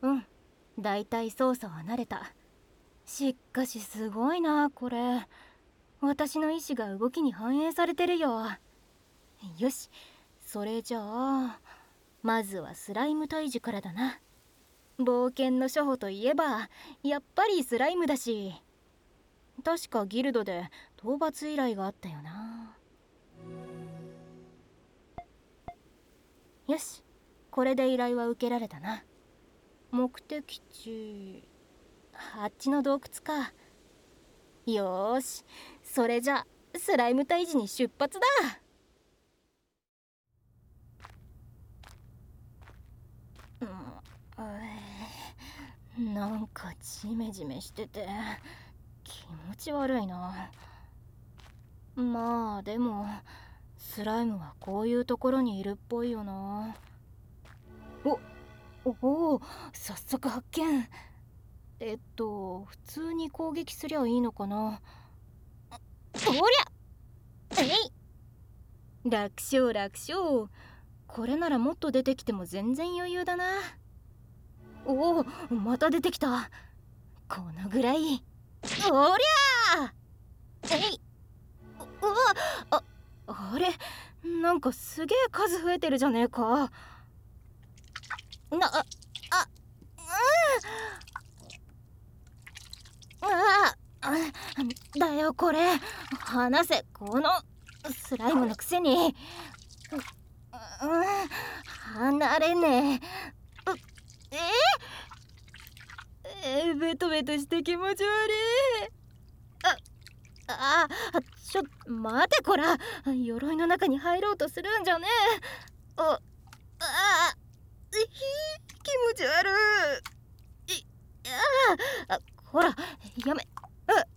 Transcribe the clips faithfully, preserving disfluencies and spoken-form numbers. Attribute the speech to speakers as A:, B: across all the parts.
A: うん、だいたい操作は慣れた。しかしすごいなこれ。私の意志が動きに反映されてるよ。よし、それじゃあまずはスライム退治からだな。冒険の初歩といえばやっぱりスライムだし、確かギルドで討伐依頼があったよな。よし、これで依頼は受けられたな。目的地、あっちの洞窟か。よーし、それじゃスライム退治に出発だ。うん、なんかジメジメしてて気持ち悪いな。まあでもスライムはこういうところにいるっぽいよな。おおお、早速発見。えっと普通に攻撃すりゃいいのかな。おりゃ、えい、楽勝楽勝。これならもっと出てきても全然余裕だな。おお、また出てきた。このぐらい。おりゃー、えいうわあ、あれ、なんかすげえ数増えてるじゃねえか。な、あ、あ、うん、ああ、だよこれ。離せ、このスライムのくせに。うん、離れねえ。うええー、ベトベトして気持ち悪い。ああ、ちょ待てこら、鎧の中に入ろうとするんじゃねえ。ああ、ひ気持ち悪い。いああ、ほらやめ。あ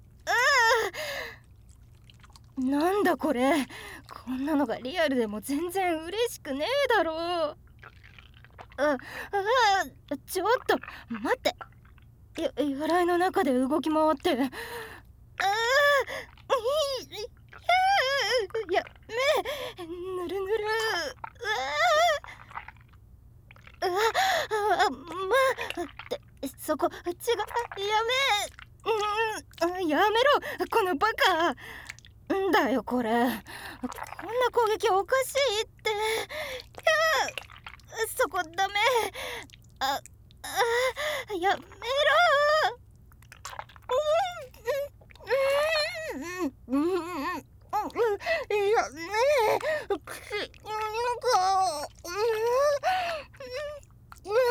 A: あ、なんだこれ、こんなのがリアルでも全然嬉しくねえだろう。ああ、ちょっと待って。や鎧の中で動き回って。ああ、やめ、ぬるぬる。うわあ、まってそこ違う、やめ、うん、やめろこのバカ。んだよこれ、こんな攻撃おかしいって。いや、そこダメ。ああ、やめろ。うんうんうんうんうん、いやねえ、口なんか、うん、うわ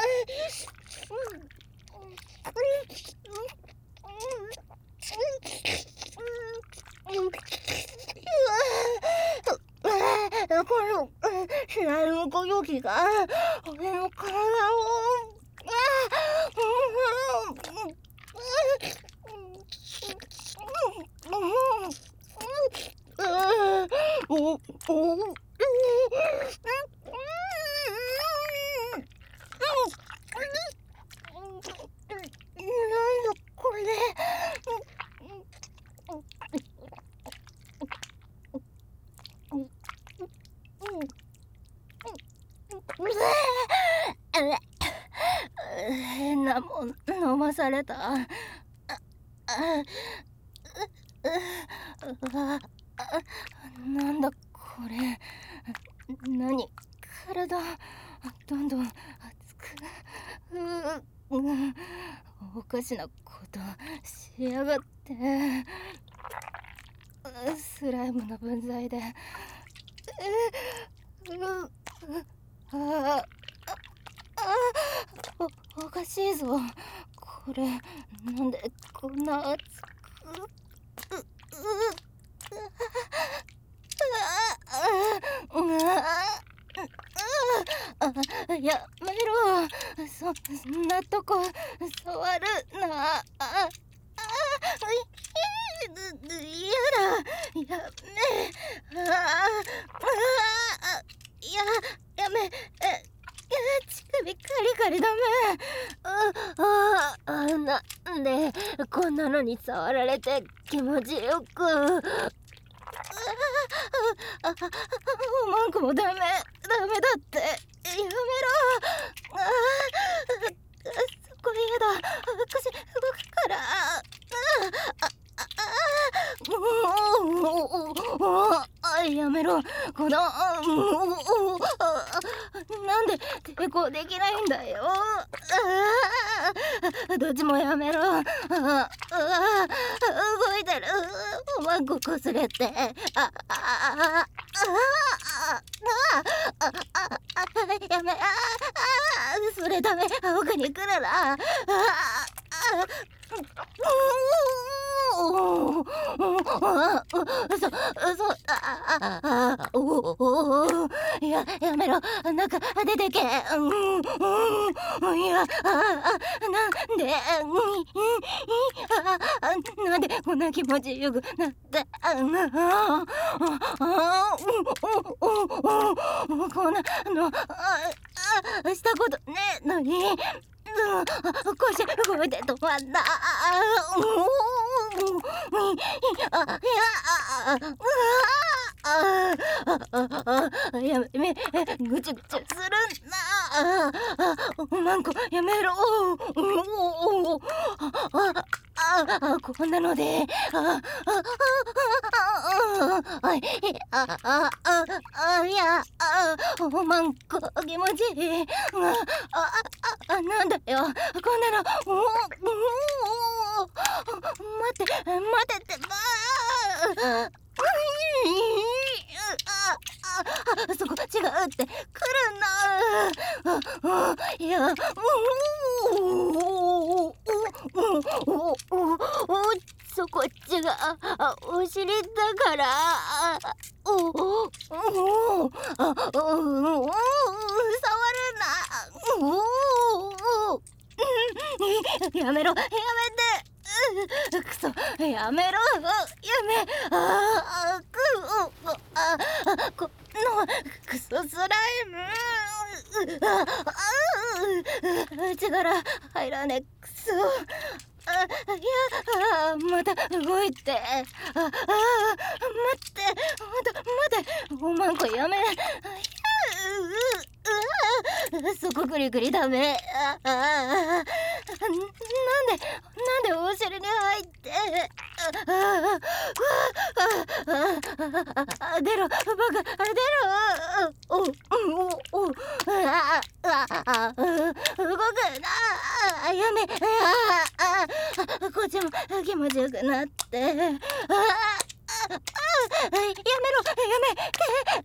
A: あ、このスライム小容器が俺の体を、おおこれ。変なもん飲まされた。ああ、うわ、なんだこれ。何、体どんどん熱く、うう、おかしなことしやがって。スライムの分際で、うああ、お, おかしいぞこれ。なんでこんな熱く、うやめろ、そんなとこ触るな。ああ、いやだ、やめ、ああ、いや、やめ、え、乳首カリカリダメ。ああ、なんでこんなのに触られて気持ちよく。ああ、マンコもダメダメだって、やめろ。あて抵抗できないんだよ。あどっちもやめろ。ああ動いてる。おまんここすれて。ああああああやめあそれダメ。奥に来るな。ああおおそそああおおややめろ。中出てけ。うんうんいやあなんであなんでこんな気持ちよくなってあああこんなのあしたことねえのに。腰動いて止まんな。やめぐちぐちするな。おまんこやめろ。あこんなのであああああいやおまんこ気持ちいい。ああなんだよこんなの。おお待って待ってってば。あそこ違うって来るな。いやそこ違うお尻だからおお触るな。おやめろやめてくそやめろやめあくあこのクソスライムあ力入らねえクソあいやまた動いてああ待ってまた待ておまんこやめそこグリグリダメ。ああなんでなんでお尻に入ってああ出ろバカ出ろ。おおおああ動くなやめあこっちも気持ちよくなってあやめろやめて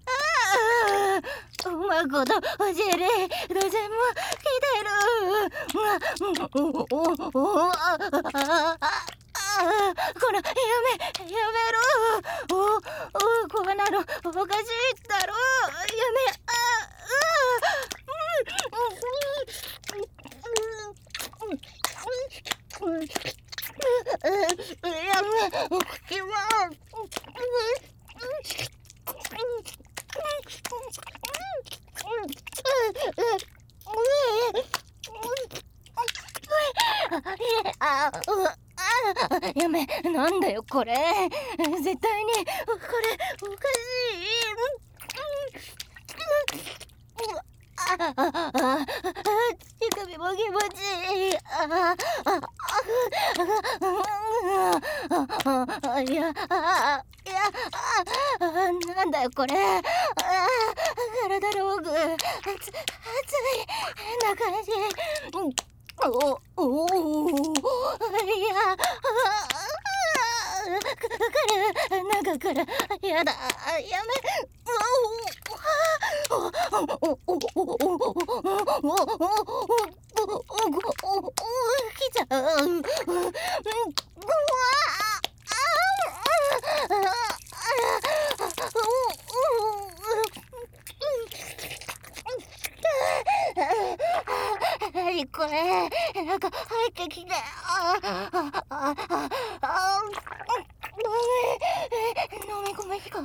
A: あおまんことお尻どっちも来てる。おおおあこらやめやめろ。おおこんなのおかしいだろ。やめあやめ口はやめなんだよこれ絶対にこれおかしい。ああああ乳首も気持ちいい。あああいやあいやあなんだよこれあ体の奥熱熱いな感じ。おおいや来る中からやだやめおおおおおおお来ちゃう。何これなんか入ってきてあああああ飲み込めきか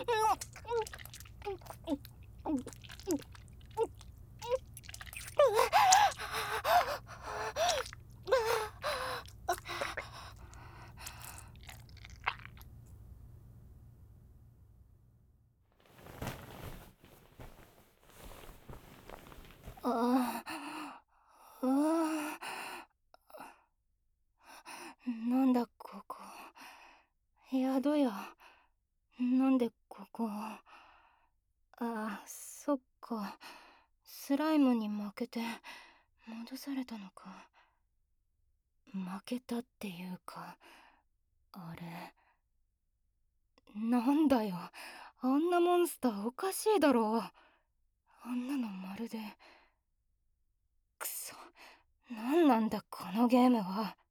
A: ああなんだここ宿屋なんでここあそっかスライムに負けて戻されたのか。負けたっていうか、あれなんだよ、あんなモンスターおかしいだろ。あんなのまるで。くそ、なんなんだこのゲームは。